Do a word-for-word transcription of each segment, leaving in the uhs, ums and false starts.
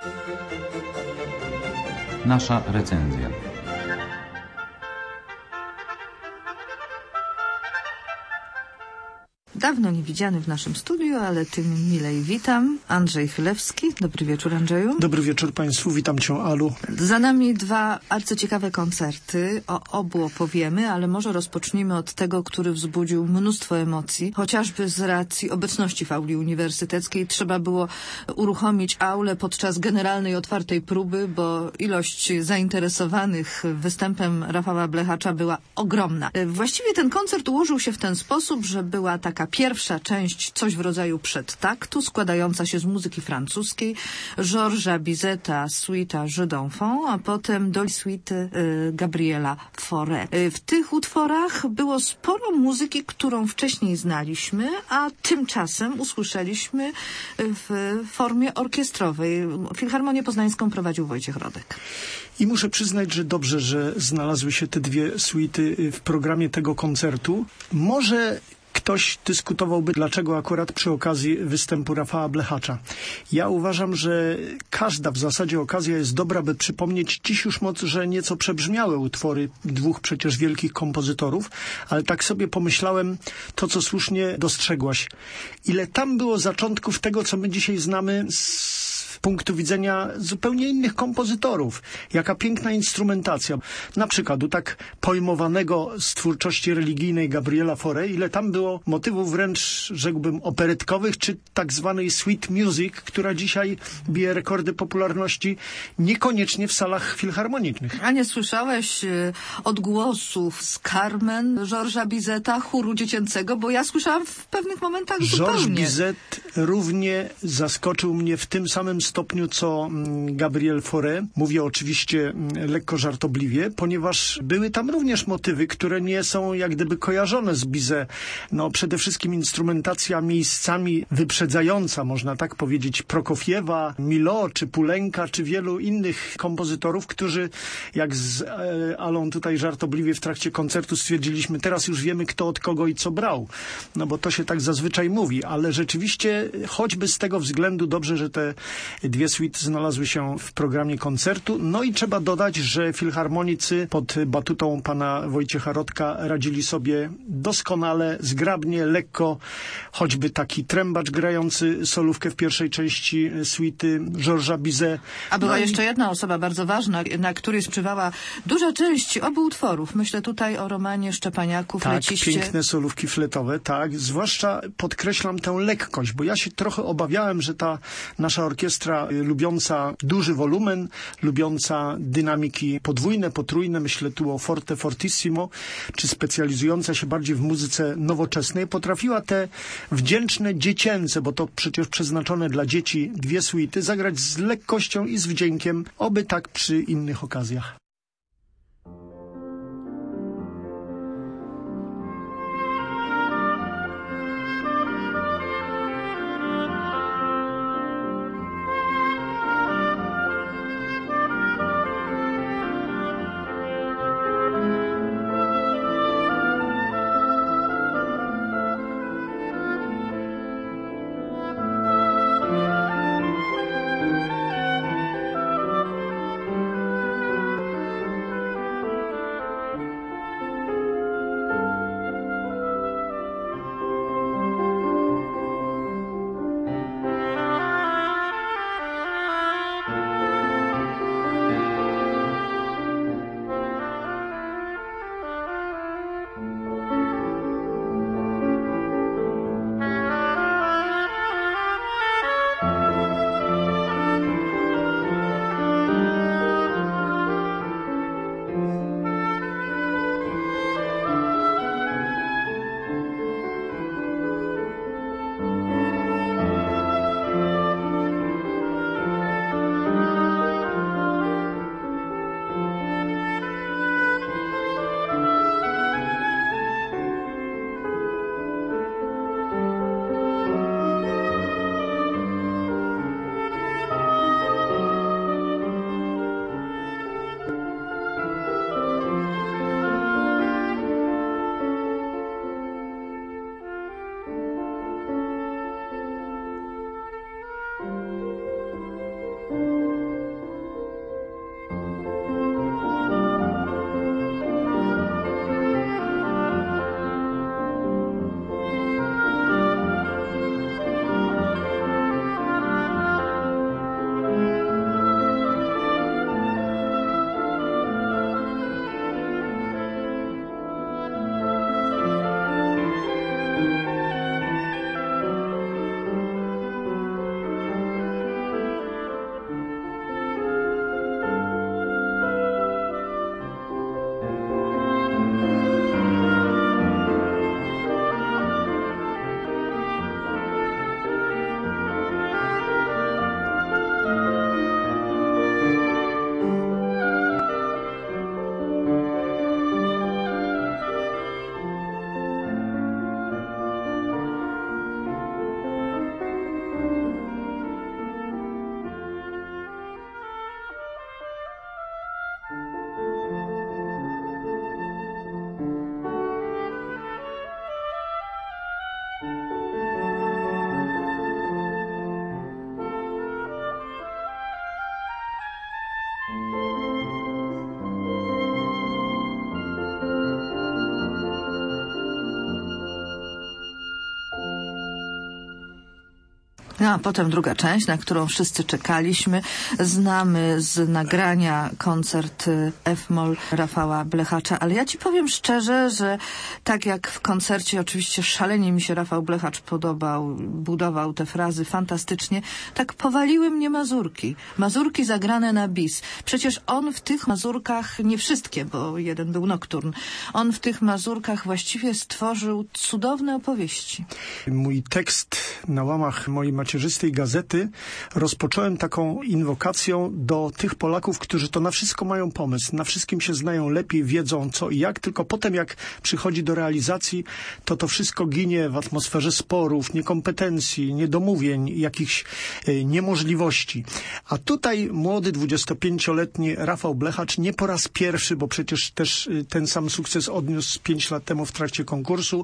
Nasza recenzja. Dawno niewidziany w naszym studiu, ale tym milej witam. Andrzej Chylewski. Dobry wieczór, Andrzeju. Dobry wieczór Państwu, witam Cię, Alu. Za nami dwa arcyciekawe koncerty. O obu opowiemy, ale może rozpocznijmy od tego, który wzbudził mnóstwo emocji. Chociażby z racji obecności w auli uniwersyteckiej trzeba było uruchomić aulę podczas generalnej otwartej próby, bo ilość zainteresowanych występem Rafała Blechacza była ogromna. Właściwie ten koncert ułożył się w ten sposób, że była taka pierwsza część, coś w rodzaju przedtaktu, składająca się z muzyki francuskiej, Georgesa Bizeta, suita Jeux d'enfant, a potem do suite y, Gabriela Fauré. Y, w tych utworach było sporo muzyki, którą wcześniej znaliśmy, a tymczasem usłyszeliśmy w formie orkiestrowej. Filharmonię Poznańską prowadził Wojciech Rodek. I muszę przyznać, że dobrze, że znalazły się te dwie suity w programie tego koncertu. Może ktoś dyskutowałby, dlaczego akurat przy okazji występu Rafała Blechacza. Ja uważam, że każda w zasadzie okazja jest dobra, by przypomnieć dziś już moc, że nieco przebrzmiałe utwory dwóch przecież wielkich kompozytorów, ale tak sobie pomyślałem, to co słusznie dostrzegłaś. Ile tam było zaczątków tego, co my dzisiaj znamy z punktu widzenia zupełnie innych kompozytorów. Jaka piękna instrumentacja. Na przykład u tak pojmowanego z twórczości religijnej Gabriela Fauré, ile tam było motywów wręcz, rzekłbym, operetkowych, czy tak zwanej sweet music, która dzisiaj bije rekordy popularności niekoniecznie w salach filharmonicznych. A nie słyszałeś y, odgłosów z Carmen, Georgesa Bizeta, chóru dziecięcego? Bo ja słyszałam w pewnych momentach zupełnie. Georges Bizet równie zaskoczył mnie w tym samym stopniu co Gabriel Fauré. Mówię oczywiście lekko żartobliwie, ponieważ były tam również motywy, które nie są jak gdyby kojarzone z Bizet. No przede wszystkim instrumentacja miejscami wyprzedzająca, można tak powiedzieć, Prokofiewa, Milhaud, czy Poulenca, czy wielu innych kompozytorów, którzy jak z e, Alą tutaj żartobliwie w trakcie koncertu stwierdziliśmy, teraz już wiemy kto od kogo i co brał. No bo to się tak zazwyczaj mówi, ale rzeczywiście choćby z tego względu dobrze, że te dwie suity znalazły się w programie koncertu. No i trzeba dodać, że filharmonicy pod batutą pana Wojciecha Rodka radzili sobie doskonale, zgrabnie, lekko. Choćby taki trębacz grający solówkę w pierwszej części suity Georgesa Bizet. A była no jeszcze i... jedna osoba bardzo ważna, na której spoczywała duża część obu utworów. Myślę tutaj o Romanie Szczepaniaku, tak, fleciście. Piękne solówki fletowe, tak. Zwłaszcza podkreślam tę lekkość, bo ja się trochę obawiałem, że ta nasza orkiestra lubiąca duży wolumen, lubiąca dynamiki podwójne, potrójne, myślę tu o forte, fortissimo, czy specjalizująca się bardziej w muzyce nowoczesnej, potrafiła te wdzięczne, dziecięce, bo to przecież przeznaczone dla dzieci dwie suity, zagrać z lekkością i z wdziękiem, oby tak przy innych okazjach. No a potem druga część, na którą wszyscy czekaliśmy. Znamy z nagrania koncert F-moll Rafała Blechacza, ale ja ci powiem szczerze, że tak jak w koncercie oczywiście szalenie mi się Rafał Blechacz podobał, budował te frazy fantastycznie, tak powaliły mnie mazurki. Mazurki zagrane na bis. Przecież on w tych mazurkach, nie wszystkie, bo jeden był nokturn, on w tych mazurkach właściwie stworzył cudowne opowieści. Mój tekst na łamach mojej macierzystej gazety rozpocząłem taką inwokacją do tych Polaków, którzy to na wszystko mają pomysł, na wszystkim się znają lepiej, wiedzą co i jak, tylko potem jak przychodzi do realizacji, to to wszystko ginie w atmosferze sporów, niekompetencji, niedomówień, jakichś e, niemożliwości. A tutaj młody, dwudziestopięcioletni Rafał Blechacz nie po raz pierwszy, bo przecież też e, ten sam sukces odniósł pięć lat temu w trakcie konkursu,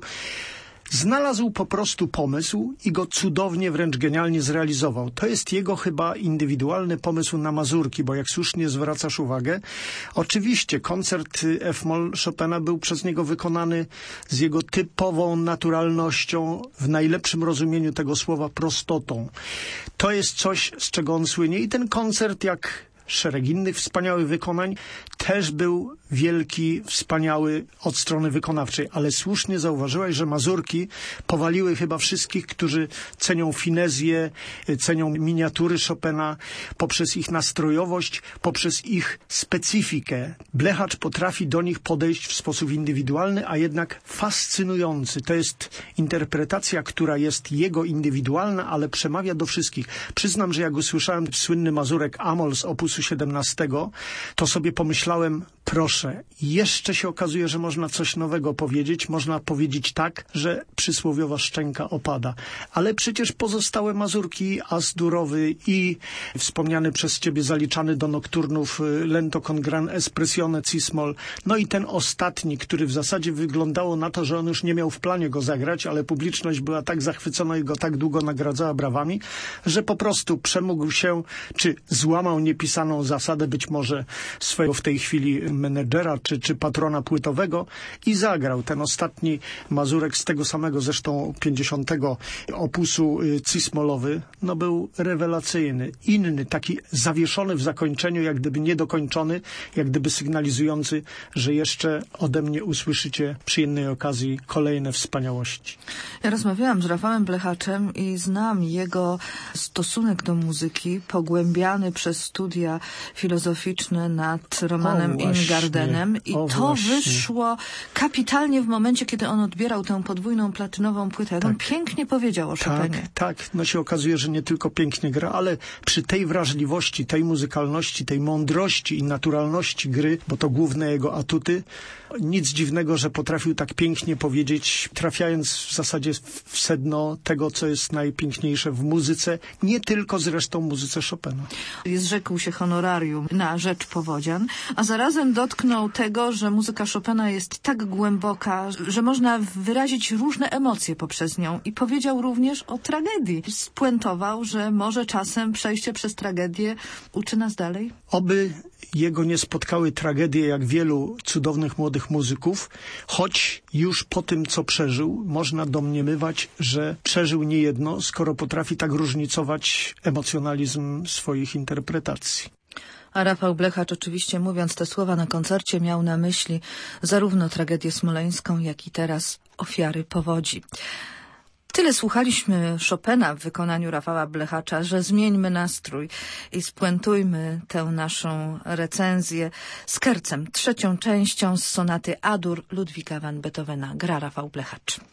znalazł po prostu pomysł i go cudownie, wręcz genialnie zrealizował. To jest jego chyba indywidualny pomysł na mazurki, bo jak słusznie zwracasz uwagę, oczywiście koncert F-moll Chopina był przez niego wykonany z jego typową naturalnością, w najlepszym rozumieniu tego słowa prostotą. To jest coś, z czego on słynie i ten koncert, jak szereg innych wspaniałych wykonań, też był wielki, wspaniały od strony wykonawczej, ale słusznie zauważyłaś, że mazurki powaliły chyba wszystkich, którzy cenią finezję, cenią miniatury Chopina poprzez ich nastrojowość, poprzez ich specyfikę. Blechacz potrafi do nich podejść w sposób indywidualny, a jednak fascynujący. To jest interpretacja, która jest jego indywidualna, ale przemawia do wszystkich. Przyznam, że jak usłyszałem słynny mazurek Amol z opusu siedemnastego, to sobie pomyślałem, proszę, jeszcze się okazuje, że można coś nowego powiedzieć, można powiedzieć tak, że przysłowiowa szczęka opada. Ale przecież pozostałe mazurki, As-durowy i wspomniany przez ciebie, zaliczany do nokturnów Lento con gran espressione cis-moll, no i ten ostatni, który w zasadzie wyglądało na to, że on już nie miał w planie go zagrać, ale publiczność była tak zachwycona i go tak długo nagradzała brawami, że po prostu przemógł się, czy złamał niepisaną zasadę być może swojego w tej chwili menedżera czy, czy patrona płytowego i zagrał ten ostatni mazurek z tego samego zresztą pięćdziesiątego opusu cis-mollowy. No był rewelacyjny, inny, taki zawieszony w zakończeniu, jak gdyby niedokończony, jak gdyby sygnalizujący, że jeszcze ode mnie usłyszycie przy innej okazji kolejne wspaniałości. Ja rozmawiałam z Rafałem Blechaczem i znam jego stosunek do muzyki, pogłębiany przez studia filozoficzne nad Romanem Ingardenem i o, to właśnie. wyszło kapitalnie w momencie, kiedy on odbierał tę podwójną platynową płytę. Tak. On pięknie powiedział o Chopinie. Tak, tak. No się okazuje, że nie tylko pięknie gra, ale przy tej wrażliwości, tej muzykalności, tej mądrości i naturalności gry, bo to główne jego atuty, nic dziwnego, że potrafił tak pięknie powiedzieć, trafiając w zasadzie w sedno tego, co jest najpiękniejsze w muzyce, nie tylko zresztą muzyce Chopina. Zrzekł się honorarium na rzecz powodzian, a zarazem dotknął tego, że muzyka Chopina jest tak głęboka, że można wyrazić różne emocje poprzez nią i powiedział również o tragedii. Spuentował, że może czasem przejście przez tragedię uczy nas dalej. Oby jego nie spotkały tragedie jak wielu cudownych młodych muzyków, choć już po tym, co przeżył, można domniemywać, że przeżył niejedno, skoro potrafi tak różnicować emocjonalizm swoich interpretacji. A Rafał Blechacz oczywiście, mówiąc te słowa na koncercie, miał na myśli zarówno tragedię smoleńską, jak i teraz ofiary powodzi. Tyle słuchaliśmy Chopina w wykonaniu Rafała Blechacza, że zmieńmy nastrój i spuentujmy tę naszą recenzję skercem, trzecią częścią z sonaty A-dur Ludwika van Beethovena. Gra Rafał Blechacz.